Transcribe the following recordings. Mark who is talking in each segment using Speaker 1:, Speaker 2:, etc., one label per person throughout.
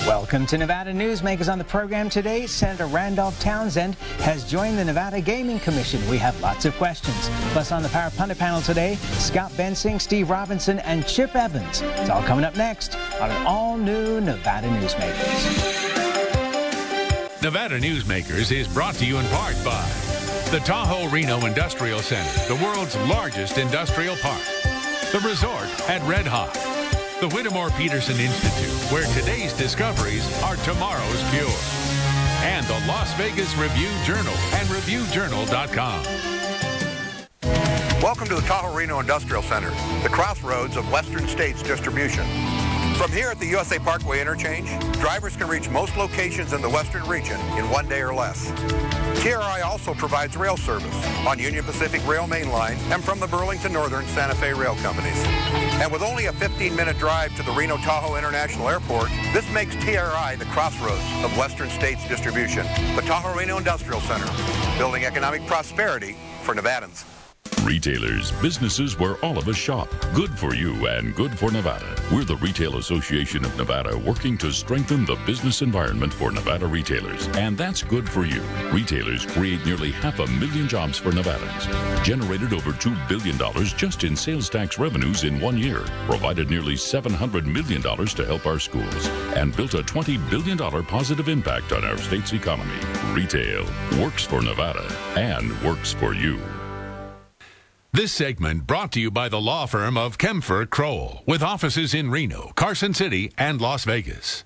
Speaker 1: Welcome to Nevada Newsmakers. On the program today, Senator Randolph Townsend has joined the Nevada Gaming Commission. We have lots of questions. Plus, on the Power Pundit panel today, Scott Bensing, Steve Robinson, and Chip Evans. It's all coming up next on an all-new Nevada Newsmakers.
Speaker 2: Nevada Newsmakers is brought to you in part by the Tahoe Reno Industrial Center, the world's largest industrial park, the resort at Red Hawk, the Whittemore Peterson Institute, where today's discoveries are tomorrow's cure, and the Las Vegas Review-Journal and ReviewJournal.com.
Speaker 3: Welcome to the Tahoe Reno Industrial Center, the crossroads of Western States distribution. From here at the USA Parkway interchange, drivers can reach most locations in the Western region in 1 day or less. TRI also provides rail service on Union Pacific Rail Main Line and from the Burlington Northern Santa Fe rail companies. And with only a 15-minute drive to the Reno-Tahoe International Airport, this makes TRI the crossroads of Western States distribution. The Tahoe Reno Industrial Center, building economic prosperity for Nevadans.
Speaker 4: Retailers, businesses where all of us shop. Good for you and good for Nevada. We're the Retail Association of Nevada, working to strengthen the business environment for Nevada retailers. And that's good for you. Retailers create nearly 500,000 jobs for Nevadans, generated over $2 billion just in sales tax revenues in 1 year, provided nearly $700 million to help our schools, and built a $20 billion positive impact on our state's economy. Retail works for Nevada and works for you.
Speaker 2: This segment brought to you by the law firm of Kempfer Crowell, with offices in Reno, Carson City, and Las Vegas.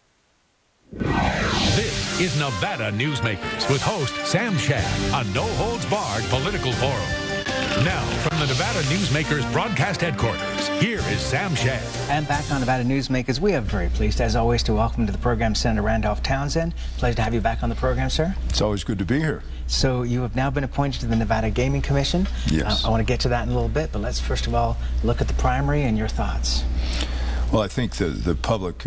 Speaker 2: This is Nevada Newsmakers with host Sam Shad, a no-holds-barred political forum. Now, from the Nevada Newsmakers broadcast headquarters, here is Sam Shad.
Speaker 1: And back on Nevada Newsmakers, we are very pleased, as always, to welcome to the program Senator Randolph Townsend. Pleasure to have you back on the program, sir.
Speaker 5: It's always good to be here.
Speaker 1: So you have now been appointed to the Nevada Gaming Commission.
Speaker 5: Yes.
Speaker 1: I want to get to that in a little bit, but let's first of all look at the primary and your thoughts.
Speaker 5: Well, I think the public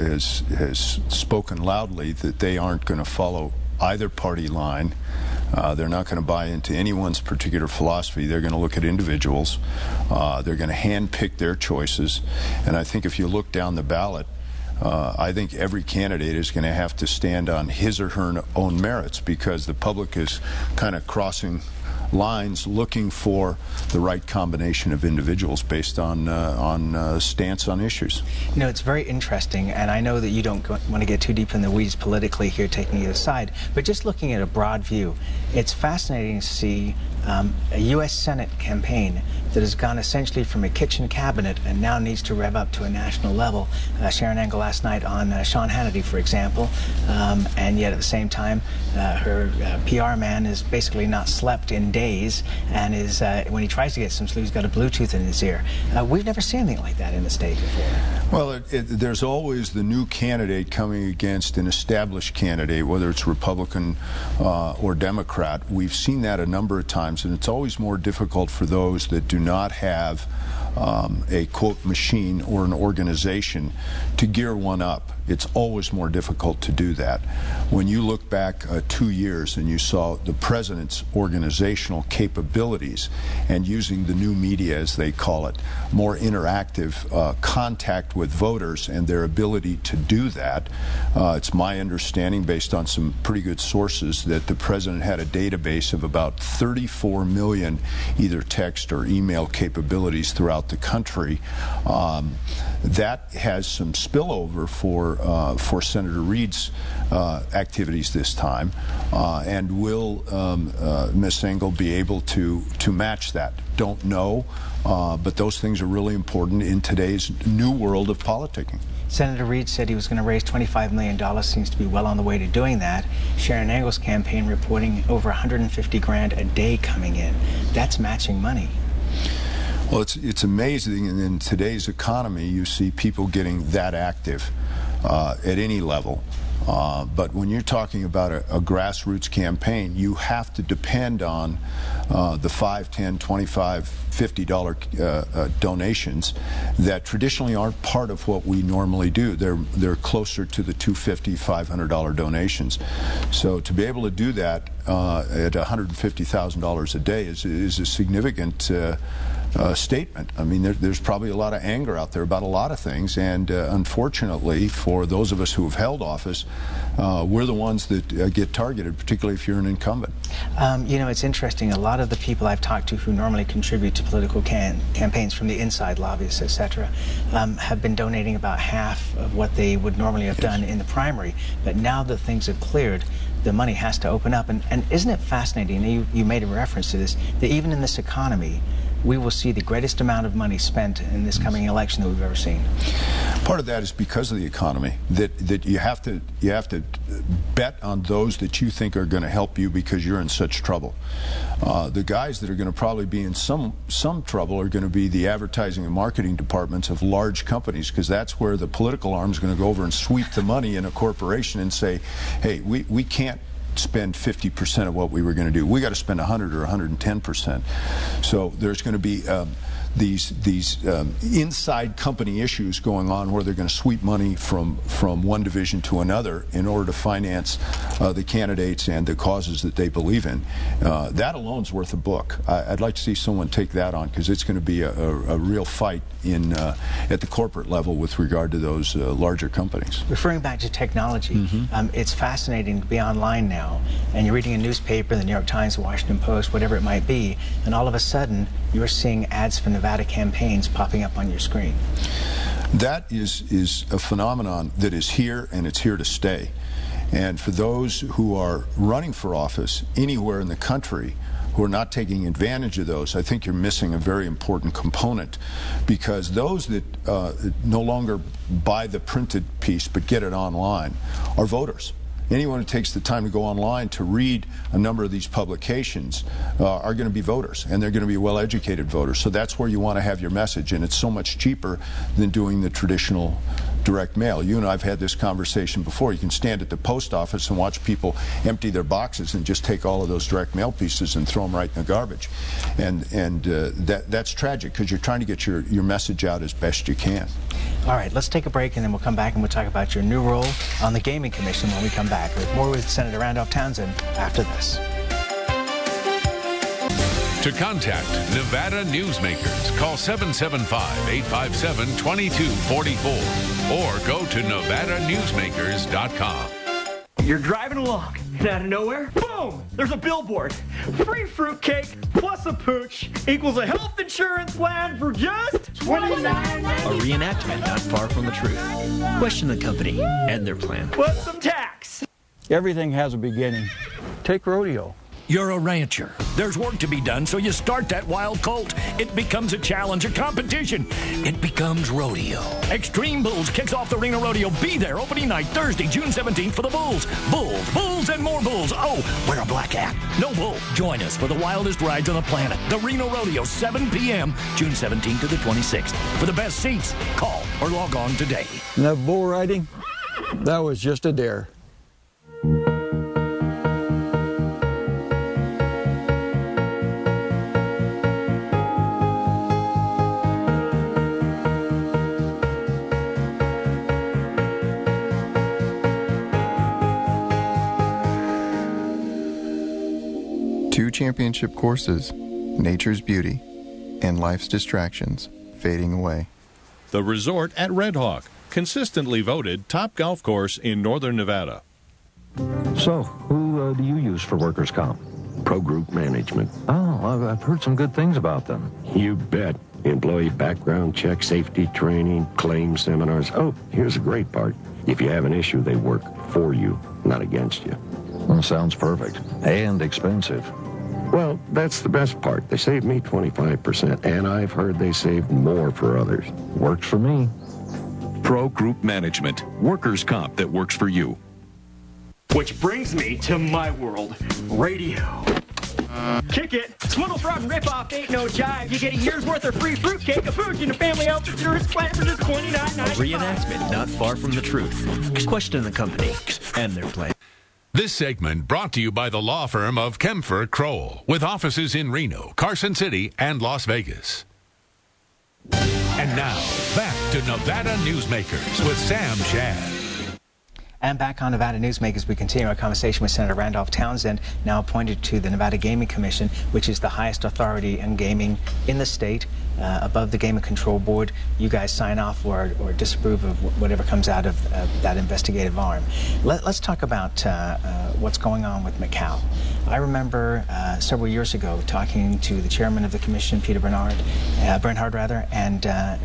Speaker 5: has spoken loudly that they aren't going to follow either party line. They're not going to buy into anyone's particular philosophy. They're going to look at individuals. They're going to handpick their choices. And I think if you look down the ballot, I think every candidate is going to have to stand on his or her own merits, because the public is kind of crossing lines looking for the right combination of individuals based on stance on issues.
Speaker 1: You know, it's very interesting, and I know that you don't want to get too deep in the weeds politically here, taking either side, but just looking at a broad view, it's fascinating to see a U.S. Senate campaign that has gone essentially from a kitchen cabinet and now needs to rev up to a national level. Sharon Angle last night on Sean Hannity, for example, and yet at the same time, her PR man is basically not slept in days, and is when he tries to get some sleep, he's got a Bluetooth in his ear. We've never seen anything like that in the state before.
Speaker 5: Well, there's always the new candidate coming against an established candidate, whether it's Republican or Democrat. We've seen that a number of times, and it's always more difficult for those that do not have a quote machine or an organization to gear one up. It's always more difficult to do that. When you look back 2 years and you saw the president's organizational capabilities and using the new media, as they call it, more interactive contact with voters and their ability to do that, it's my understanding, based on some pretty good sources, that the president had a database of about 34 million either text or email capabilities throughout the country. That has some spillover for Senator Reed's activities this time, and will Ms. Engel be able to match that? Don't know, but those things are really important in today's new world of politicking.
Speaker 1: Senator Reed said he was going to raise $25 million, seems to be well on the way to doing that. Sharon Angle's campaign reporting over 150 grand a day coming in. That's matching money.
Speaker 5: Well, it's amazing, and in today's economy, you see people getting that active at any level. But when you're talking about a grassroots campaign, you have to depend on the $5, $10, $25, $50 donations that traditionally aren't part of what we normally do. They're closer to the $250, $500 donations. So to be able to do that at $150,000 a day is a significant statement. I mean, there's probably a lot of anger out there about a lot of things, and unfortunately, for those of us who have held office, we're the ones that get targeted, particularly if you're an incumbent.
Speaker 1: You know, it's interesting. A lot of the people I've talked to who normally contribute to political campaigns, from the inside lobbyists, etc., have been donating about half of what they would normally have done in the primary. But now that things have cleared, the money has to open up. And isn't it fascinating, you made a reference to this, that even in this economy, we will see the greatest amount of money spent in this coming election that we've ever seen?
Speaker 5: Part of that is because of the economy, that you have to bet on those that you think are going to help you because you're in such trouble. The guys that are going to probably be in some trouble are going to be the advertising and marketing departments of large companies, because that's where the political arm is going to go over and sweep the money in a corporation and say, hey, we can't spend 50% of what we were going to do. We got to spend 100 or 110%. So there's going to be these inside company issues going on where they're going to sweep money from one division to another in order to finance the candidates and the causes that they believe in. That alone's worth a book. I'd like to see someone take that on, because it's going to be a real fight at the corporate level with regard to those larger companies.
Speaker 1: Referring back to technology, it's fascinating to be online now, and you're reading a newspaper, the New York Times, the Washington Post, whatever it might be, and all of a sudden you're seeing ads for Nevada campaigns popping up on your screen.
Speaker 5: That is a phenomenon that is here, and it's here to stay. And for those who are running for office anywhere in the country who are not taking advantage of those, I think you're missing a very important component, because those that no longer buy the printed piece but get it online are voters. Anyone who takes the time to go online to read a number of these publications are going to be voters, and they're going to be well-educated voters. So that's where you want to have your message, and it's so much cheaper than doing the traditional direct mail. You and I have had this conversation before. You can stand at the post office and watch people empty their boxes and just take all of those direct mail pieces and throw them right in the garbage. And that's tragic, because you're trying to get your message out as best you can.
Speaker 1: All right, let's take a break, and then we'll come back and we'll talk about your new role on the Gaming Commission when we come back. With more with Senator Randolph Townsend after this.
Speaker 2: To contact Nevada Newsmakers, call 775-857-2244 or go to NevadaNewsmakers.com.
Speaker 6: You're driving along, and out of nowhere, boom, there's a billboard. Free fruitcake plus a pooch equals a health insurance plan for just $29.99.
Speaker 7: A reenactment not far from the truth. Question the company and their plan.
Speaker 6: Plus some tax.
Speaker 8: Everything has a beginning. Take rodeo.
Speaker 9: You're a rancher. There's work to be done, so you start that wild colt. It becomes a challenge, a competition. It becomes rodeo. Extreme Bulls kicks off the Reno Rodeo. Be there opening night, Thursday, June 17th for the Bulls. Bulls, bulls, and more bulls. Oh, wear a black hat. No bull. Join us for the wildest rides on the planet. The Reno Rodeo, 7 p.m., June 17th to the 26th. For the best seats, call or log on today.
Speaker 8: And that bull riding, that was just a dare.
Speaker 10: Two championship courses, nature's beauty, and life's distractions fading away.
Speaker 11: The Resort at Red Hawk, consistently voted top golf course in northern Nevada.
Speaker 12: So, who do you use for workers' comp?
Speaker 13: Pro Group Management.
Speaker 12: Oh, I've heard some good things about them.
Speaker 13: You bet. Employee background check, safety training, claims seminars. Oh, here's the great part. If you have an issue, they work for you, not against you.
Speaker 12: Well, sounds perfect. And expensive.
Speaker 13: Well, that's the best part. They saved me 25%, and I've heard they saved more for others.
Speaker 12: Works for me.
Speaker 14: Pro Group Management. Workers' comp that works for you.
Speaker 6: Which brings me to my world, radio. Kick it. Swindle, fraud, and ripoff ain't no jive. You get a year's worth of free fruitcake, a pooch, and a family health insurance plan for just $29.95.
Speaker 7: A reenactment not far from the truth. Question the company and their plan.
Speaker 2: This segment brought to you by the law firm of Kempfer Crowell, with offices in Reno, Carson City, and Las Vegas. And now, back to Nevada Newsmakers with Sam Shad.
Speaker 1: And back on Nevada Newsmakers, we continue our conversation with Senator Randolph Townsend, now appointed to the Nevada Gaming Commission, which is the highest authority in gaming in the state, above the Gaming Control Board. You guys sign off or disapprove of whatever comes out of that investigative arm. Let's talk about what's going on with Macau. I remember several years ago talking to the chairman of the commission, Peter Bernhard, and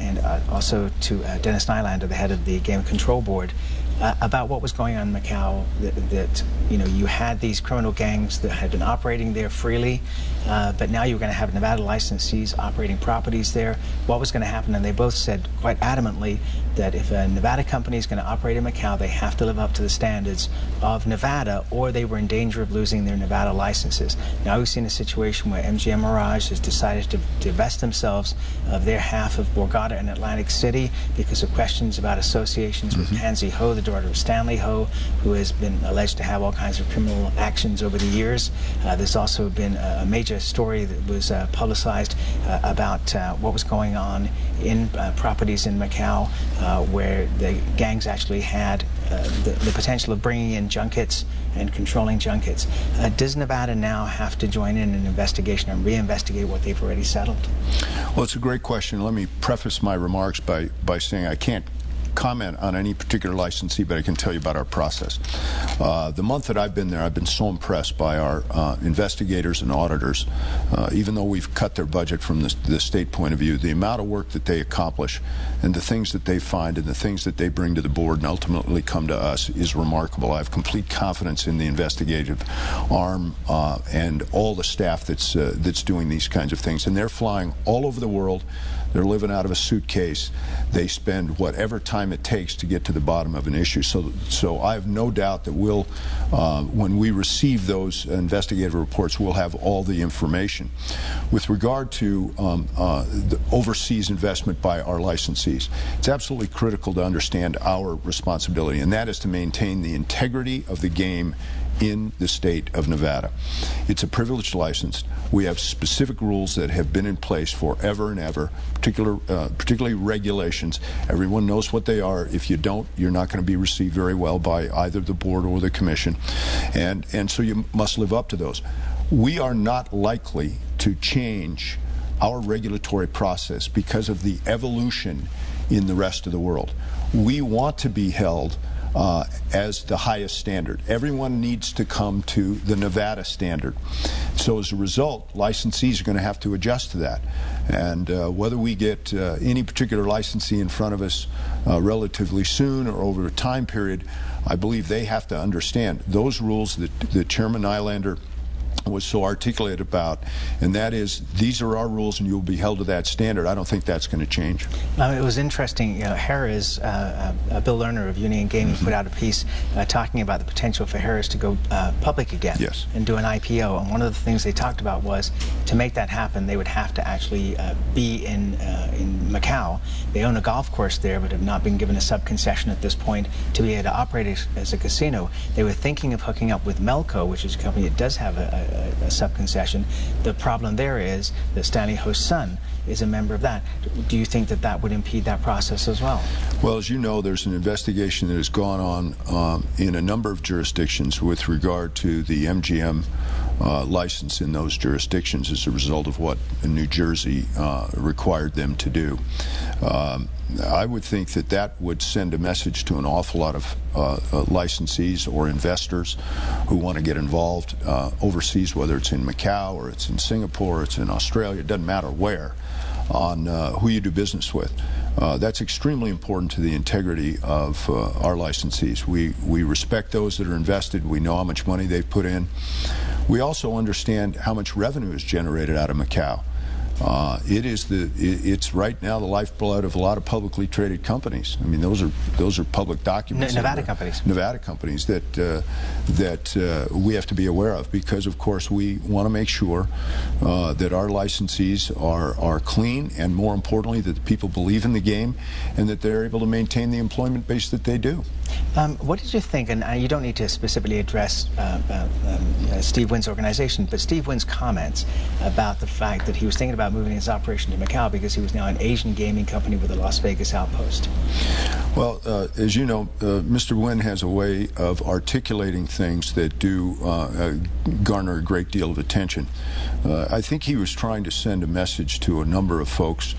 Speaker 1: also to Dennis Nylander, the head of the Gaming Control Board, about what was going on in Macau, that you had these criminal gangs that had been operating there freely, but now you were going to have Nevada licensees operating properties there. What was going to happen? And they both said quite adamantly that if a Nevada company is going to operate in Macau, they have to live up to the standards of Nevada, or they were in danger of losing their Nevada licenses. Now we've seen a situation where MGM Mirage has decided to divest themselves of their half of Borgata and Atlantic City because of questions about associations with Pansy Ho, the daughter of Stanley Ho, who has been alleged to have all kinds of criminal actions over the years. There's also been a major story that was publicized about what was going on in properties in Macau, where the gangs actually had the potential of bringing in junkets and controlling junkets. Does Nevada now have to join in an investigation and reinvestigate what they've already settled?
Speaker 5: Well, it's a great question. Let me preface my remarks by saying I can't comment on any particular licensee, but I can tell you about our process. The month that I've been there, I've been so impressed by our investigators and auditors. Even though we've cut their budget from the state point of view, the amount of work that they accomplish and the things that they find and the things that they bring to the board and ultimately come to us is remarkable. I have complete confidence in the investigative arm and all the staff that's doing these kinds of things. And they're flying all over the world. They're living out of a suitcase. They spend whatever time it takes to get to the bottom of an issue. So I have no doubt that we'll, when we receive those investigative reports, we'll have all the information. With regard to the overseas investment by our licensees, it's absolutely critical to understand our responsibility, and that is to maintain the integrity of the game in the state of Nevada. It's a privileged license. We have specific rules that have been in place forever and ever, particularly regulations. Everyone knows what they are. If you don't, you're not going to be received very well by either the board or the commission. And so you must live up to those. We are not likely to change our regulatory process because of the evolution in the rest of the world. We want to be held as the highest standard. Everyone needs to come to the Nevada standard. So as a result, licensees are going to have to adjust to that. And whether we get any particular licensee in front of us relatively soon or over a time period, I believe they have to understand those rules that Chairman Nylander was so articulate about, and that is, these are our rules and you'll be held to that standard. I don't think that's going to change.
Speaker 1: It was interesting, Harrah's, Bill Lerner of Union Gaming put out a piece talking about the potential for Harrah's to go public again and do an IPO, and one of the things they talked about was to make that happen they would have to actually be in Macau. They own a golf course there but have not been given a sub-concession at this point to be able to operate as a casino. They were thinking of hooking up with Melco, which is a company that does have a sub-concession. The problem there is that Stanley Ho's son is a member of that. Do you think that that would impede that process as well?
Speaker 5: Well, as you know, there's an investigation that has gone on in a number of jurisdictions with regard to the MGM license in those jurisdictions as a result of what New Jersey required them to do. I would think that that would send a message to an awful lot of licensees or investors who want to get involved overseas, whether it's in Macau or it's in Singapore or it's in Australia, it doesn't matter where, on who you do business with. That's extremely important to the integrity of our licensees. We respect those that are invested. We know how much money they've put in. We also understand how much revenue is generated out of Macau. It's right now the lifeblood of a lot of publicly traded companies. I mean, those are public documents.
Speaker 1: Nevada companies.
Speaker 5: Nevada companies that we have to be aware of, because of course we want to make sure that our licensees are clean, and more importantly that the people believe in the game and that they're able to maintain the employment base that they do.
Speaker 1: What did you think, and you don't need to specifically address Steve Wynn's organization, but Steve Wynn's comments about the fact that he was thinking about about moving his operation to Macau because he was now an Asian gaming company with a Las Vegas outpost.
Speaker 5: Well, as you know, Mr. Nguyen has a way of articulating things that do garner a great deal of attention. I think he was trying to send a message to a number of folks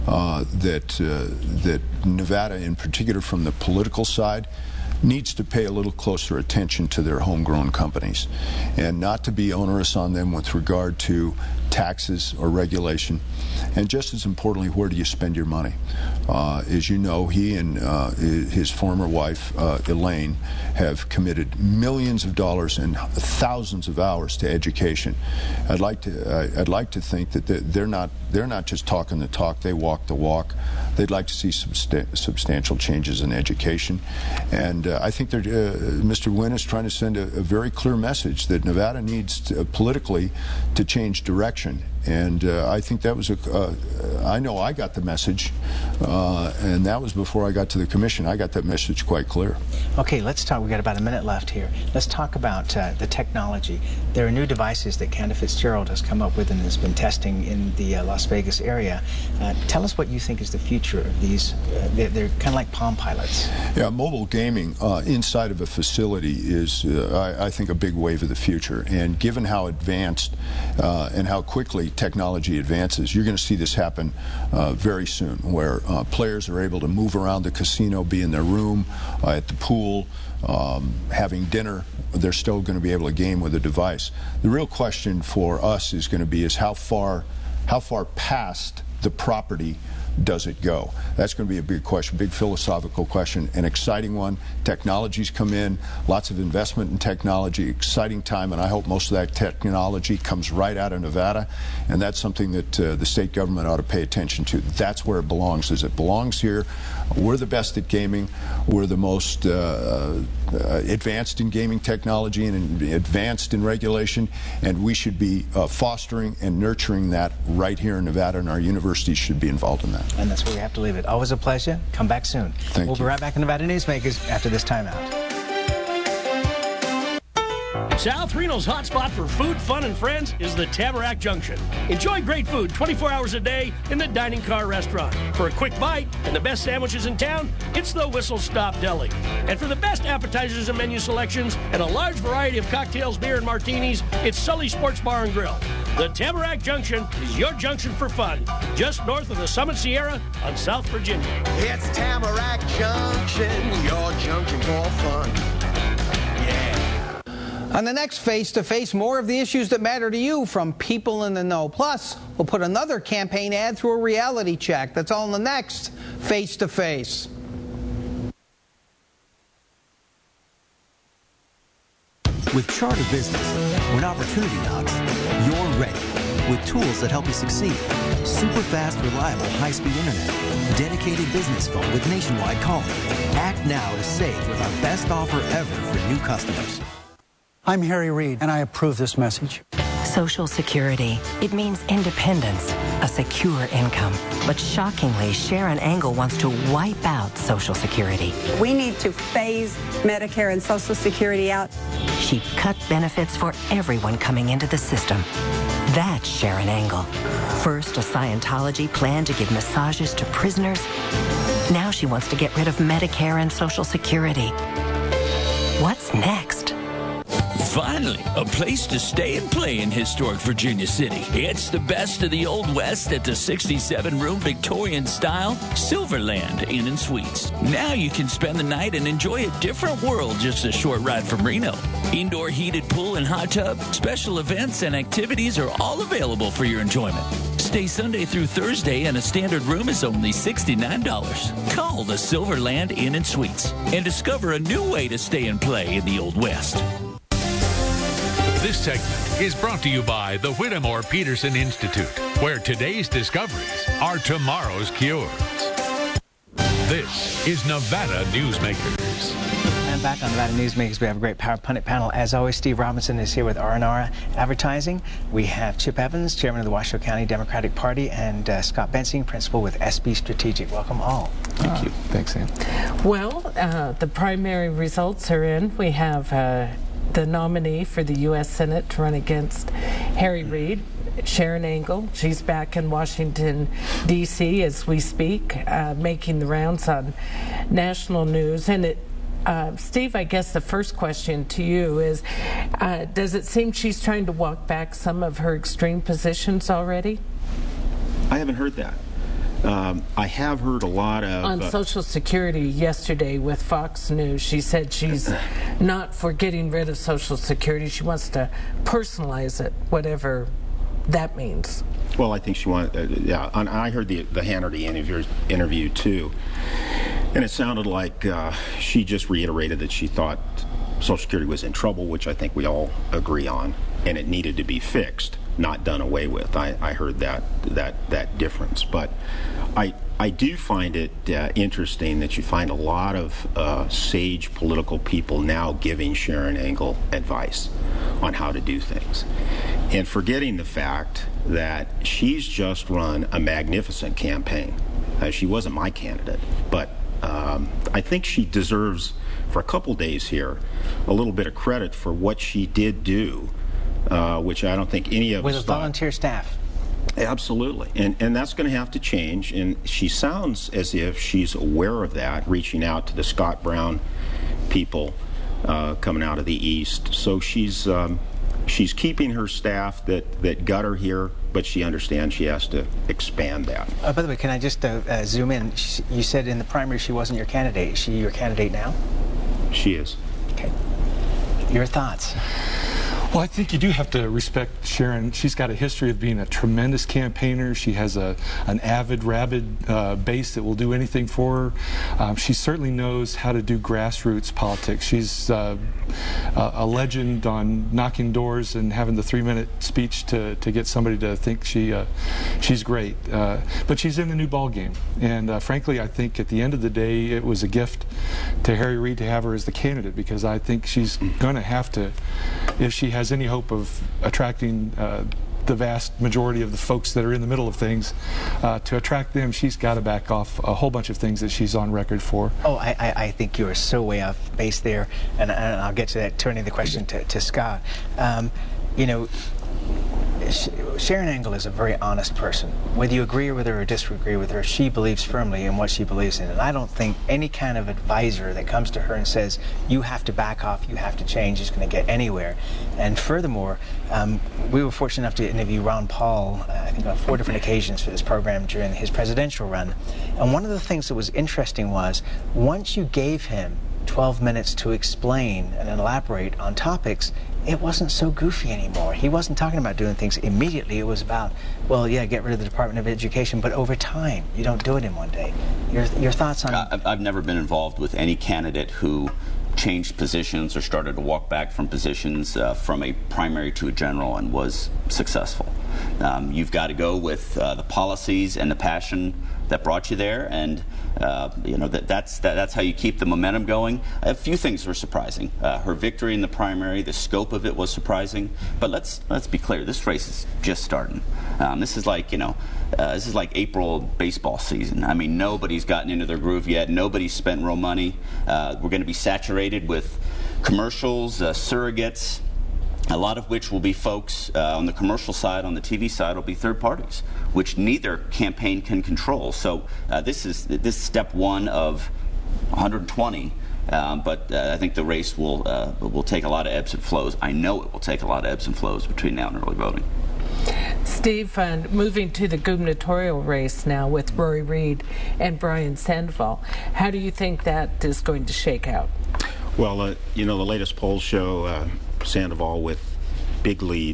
Speaker 5: that Nevada, in particular from the political side, needs to pay a little closer attention to their homegrown companies and not to be onerous on them with regard to taxes or regulation. And just as importantly, where do you spend your money? As you know, he and his former wife, Elaine, have committed millions of dollars and thousands of hours to education. I'd like to think that they're not just talking the talk, they walk the walk. They'd like to see substantial changes in education. And I think Mr. Nguyen is trying to send a very clear message that Nevada needs politically to change direction. And I think that was I know I got the message, and that was before I got to the commission. I got that message quite clear.
Speaker 1: Okay, let's talk. We've got about a minute left here. Let's talk about the technology. There are new devices that Cantor Fitzgerald has come up with and has been testing in the Las Vegas area. Tell us what you think is the future of these. They're kind of like Palm Pilots.
Speaker 5: Yeah, mobile gaming inside of a facility is, I think, a big wave of the future. And given how advanced and how quickly technology advances, you're going to see this happen very soon, where players are able to move around the casino, be in their room, at the pool, having dinner. They're still going to be able to game with a device. The real question for us is going to be how far past the property does it go? That's going to be a big question, big philosophical question, an exciting one. Technologies come in, lots of investment in technology, exciting time, and I hope most of that technology comes right out of Nevada, and that's something that the state government ought to pay attention to. That's where it belongs, it belongs here. We're the best at gaming. We're the most advanced in gaming technology and advanced in regulation, and we should be fostering and nurturing that right here in Nevada, and our universities should be involved in that.
Speaker 1: And that's where we have to leave it. Always a pleasure. Come back soon. We'll be right back in Nevada Newsmakers after this timeout.
Speaker 15: South Reno's hotspot for food, fun, and friends is the Tamarack Junction. Enjoy great food 24 hours a day in the Dining Car Restaurant. For a quick bite and the best sandwiches in town, it's the Whistle Stop Deli. And for the best appetizers and menu selections and a large variety of cocktails, beer, and martinis, it's Sully Sports Bar and Grill. The Tamarack Junction is your junction for fun, just north of the Summit Sierra on South Virginia.
Speaker 16: It's Tamarack Junction, your junction for fun.
Speaker 17: On the next Face to Face, more of the issues that matter to you from people in the know. Plus, we'll put another campaign ad through a reality check. That's all in the next Face to Face.
Speaker 18: With Charter Business, when opportunity knocks, you're ready with tools that help you succeed. Super fast, reliable, high-speed internet. Dedicated business phone with nationwide calling. Act now to save with our best offer ever for new customers.
Speaker 19: I'm Harry Reid, and I approve this message.
Speaker 20: Social Security. It means independence, a secure income. But shockingly, Sharon Angle wants to wipe out Social Security.
Speaker 21: We need to phase Medicare and Social Security out.
Speaker 20: She'd cut benefits for everyone coming into the system. That's Sharon Angle. First, a Scientology plan to give massages to prisoners. Now she wants to get rid of Medicare and Social Security. What's next?
Speaker 22: Finally, a place to stay and play in historic Virginia City. It's the best of the Old West at the 67-room Victorian-style Silverland Inn & Suites. Now you can spend the night and enjoy a different world just a short ride from Reno. Indoor heated pool and hot tub, special events and activities are all available for your enjoyment. Stay Sunday through Thursday, and a standard room is only $69. Call the Silverland Inn & Suites and discover a new way to stay and play in the Old West.
Speaker 2: This segment is brought to you by the Whittemore Peterson Institute, where today's discoveries are tomorrow's cures. This is Nevada Newsmakers.
Speaker 1: And back on Nevada Newsmakers, we have a great Power Pundit panel. As always, Steve Robinson is here with R&R Advertising. We have Chip Evans, Chairman of the Washoe County Democratic Party, and Scott Bensing, Principal with SB Strategic. Welcome all.
Speaker 23: Thank you. Thanks, Sam.
Speaker 24: Well, the primary results are in. We have the nominee for the U.S. Senate to run against Harry Reid Sharon Angle. She's back in Washington, D.C. as we speak, making the rounds on national news. And Steve, I guess the first question to you is, does it seem she's trying to walk back some of her extreme positions already?
Speaker 3: I haven't heard that. I have heard a lot of...
Speaker 24: On Social Security yesterday with Fox News, she said she's not for getting rid of Social Security. She wants to personalize it, whatever that means.
Speaker 3: Well, I think she wanted... yeah, and I heard the Hannity interview, too. And it sounded like she just reiterated that she thought Social Security was in trouble, which I think we all agree on, and it needed to be fixed, not done away with. I heard that difference. But I do find it interesting that you find a lot of sage political people now giving Sharon Angle advice on how to do things, and forgetting the fact that she's just run a magnificent campaign. She wasn't my candidate, but I think she deserves, for a couple days here, a little bit of credit for what she did do, which I don't think any of us
Speaker 1: with a volunteer staff.
Speaker 3: Absolutely, and that's going to have to change, and she sounds as if she's aware of that, reaching out to the Scott Brown people coming out of the East. So she's keeping her staff that got her here, but she understands she has to expand that.
Speaker 1: By the way, can I just zoom in? You said in the primary she wasn't your candidate. Is she your candidate now?
Speaker 3: She is.
Speaker 1: Okay. Your thoughts?
Speaker 4: Well, I think you do have to respect Sharon. She's got a history of being a tremendous campaigner. She has an avid, rabid base that will do anything for her. She certainly knows how to do grassroots politics. She's a legend on knocking doors and having the 3-minute speech to get somebody to think she's great. But she's in a new ball game, and frankly, I think at the end of the day, it was a gift to Harry Reid to have her as the candidate, because I think she's going to have to, if she has any hope of attracting the vast majority of the folks that are in the middle of things, to attract them, she's got to back off a whole bunch of things that she's on record for.
Speaker 1: Oh, I think you are so way off base there, and I'll get to that, turning the question to Scott. You know, Sharon Angle is a very honest person. Whether you agree with her or disagree with her, she believes firmly in what she believes in. And I don't think any kind of advisor that comes to her and says, you have to back off, you have to change, is going to get anywhere. And furthermore, we were fortunate enough to interview Ron Paul, I think on 4 different occasions for this program during his presidential run. And one of the things that was interesting was, once you gave him 12 minutes to explain and elaborate on topics, it wasn't so goofy anymore. He wasn't talking about doing things immediately. It was about, well, yeah, get rid of the Department of Education, but over time. You don't do it in one day. Your thoughts on...
Speaker 9: I've never been involved with any candidate who changed positions or started to walk back from positions from a primary to a general and was successful. You've got to go with the policies and the passion that brought you there, and you know, that's how you keep the momentum going. A few things were surprising. Her victory in the primary, the scope of it was surprising. But let's be clear, this race is just starting. This is like, you know, this is like April baseball season. I mean, nobody's gotten into their groove yet. Nobody's spent real money. We're going to be saturated with commercials, surrogates, a lot of which will be folks on the commercial side, on the TV side, will be third parties, which neither campaign can control. So this is step one of 120. But I think the race will take a lot of ebbs and flows. I know it will take a lot of ebbs and flows between now and early voting.
Speaker 24: Steve, moving to the gubernatorial race now with Rory Reid and Brian Sandoval, how do you think that is going to shake out?
Speaker 3: Well, you know, the latest polls show Sandoval with big lead,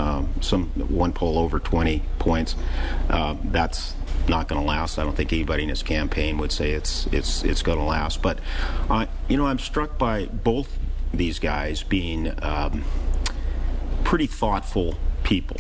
Speaker 3: one poll over 20 points. That's not going to last. I don't think anybody in his campaign would say it's going to last. But you know, I'm struck by both these guys being pretty thoughtful people.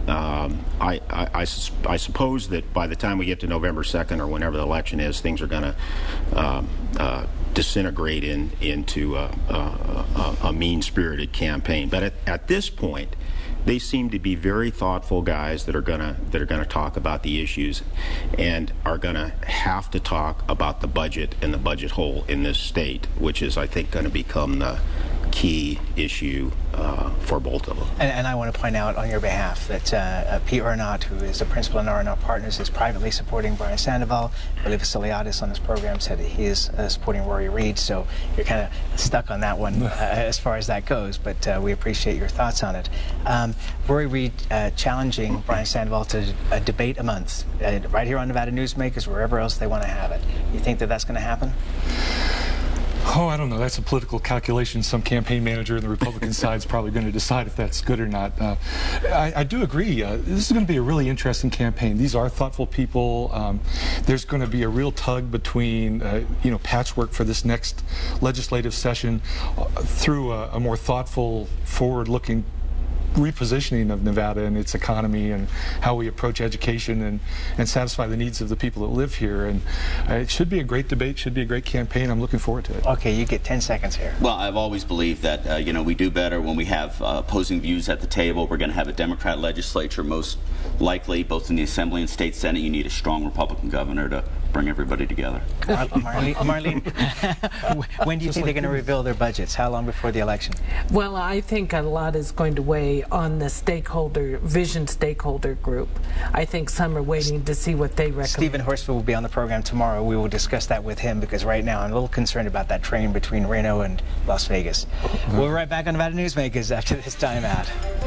Speaker 3: I suppose that by the time we get to November 2nd or whenever the election is, things are going to disintegrate into a mean-spirited campaign. But at this point, they seem to be very thoughtful guys that are going to talk about the issues and are going to have to talk about the budget and the budget hole in this state, which is, I think, going to become key issue for both of them.
Speaker 1: And I want to point out on your behalf that Pete Arnott, who is a principal in Arnott Partners, is privately supporting Brian Sandoval. Billy Vasiliadis on this program said that he is supporting Rory Reid, so you're kind of stuck on that one as far as that goes, but we appreciate your thoughts on it. Rory Reid challenging Brian Sandoval to a debate a month, right here on Nevada Newsmakers, wherever else they want to have it. You think that that's going to happen?
Speaker 4: Oh, I don't know. That's a political calculation. Some campaign manager on the Republican side is probably going to decide if that's good or not. I do agree. This is going to be a really interesting campaign. These are thoughtful people. There's going to be a real tug between, patchwork for this next legislative session through a more thoughtful, forward-looking repositioning of Nevada and its economy and how we approach education and satisfy the needs of the people that live here. And it should be a great debate, should be a great campaign. I'm looking forward to it.
Speaker 1: Okay, you get 10 seconds here.
Speaker 9: Well, I've always believed that, we do better when we have opposing views at the table. We're going to have a Democrat legislature, most likely, both in the Assembly and State Senate. You need a strong Republican governor to bring everybody together.
Speaker 1: Marlene, when do you think they're going to reveal their budgets? How long before the election?
Speaker 24: Well, I think a lot is going to weigh on the vision stakeholder group. I think some are waiting to see what they recommend.
Speaker 1: Stephen Horsford will be on the program tomorrow. We will discuss that with him because right now I'm a little concerned about that train between Reno and Las Vegas. We'll be right back on Nevada Newsmakers after this time out.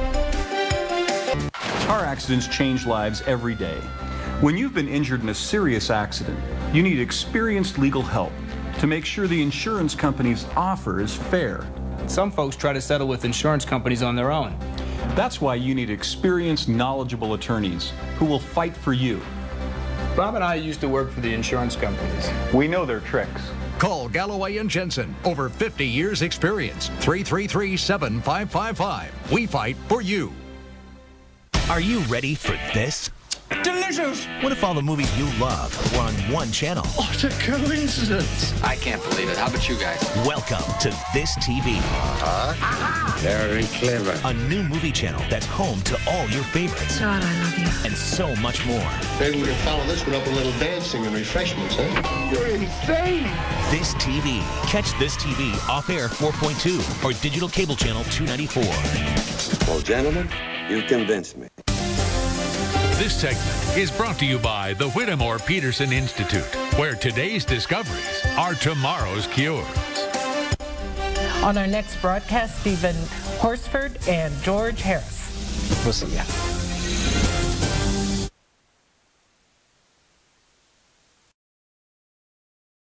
Speaker 8: Car accidents change lives every day. When you've been injured in a serious accident, you need experienced legal help to make sure the insurance company's offer is fair.
Speaker 10: Some folks try to settle with insurance companies on their own.
Speaker 8: That's why you need experienced, knowledgeable attorneys who will fight for you.
Speaker 10: Bob and I used to work for the insurance companies.
Speaker 8: We know their tricks.
Speaker 14: Call Galloway and Jensen. Over 50 years experience. 333-7555. We fight for you. Are you ready for this?
Speaker 10: Delicious!
Speaker 14: What if all the movies you love were on one channel?
Speaker 10: What a coincidence! I can't believe it. How about you guys?
Speaker 14: Welcome to This TV.
Speaker 10: Very clever.
Speaker 14: A new movie channel that's home to all your favorites.
Speaker 11: God, I love you.
Speaker 14: And so much more.
Speaker 11: Maybe we can follow this one up with a little dancing and refreshments, huh?
Speaker 10: You're insane!
Speaker 14: This TV. Catch This TV off-air 4.2 or digital cable channel 294.
Speaker 11: Well, gentlemen, you convinced me.
Speaker 2: This segment is brought to you by the Whittemore Peterson Institute, where today's discoveries are tomorrow's cures.
Speaker 24: On our next broadcast, Stephen Horsford and George Harris.
Speaker 1: We'll see ya.